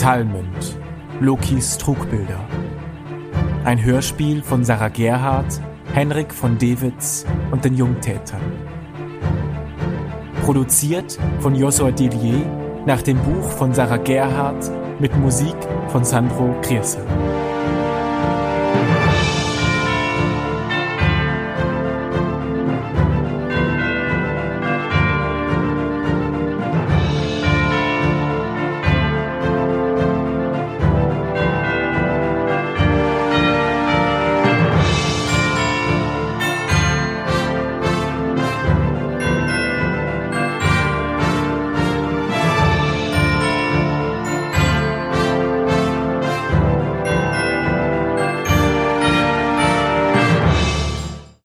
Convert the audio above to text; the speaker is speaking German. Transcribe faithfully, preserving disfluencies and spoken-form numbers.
Talmud, Lokis Trugbilder. Ein Hörspiel von Sarah Gerhardt, Henrik von Dewitz und den Jungtätern. Produziert von Josua Dillier nach dem Buch von Sarah Gerhardt mit Musik von Sandro Krierser.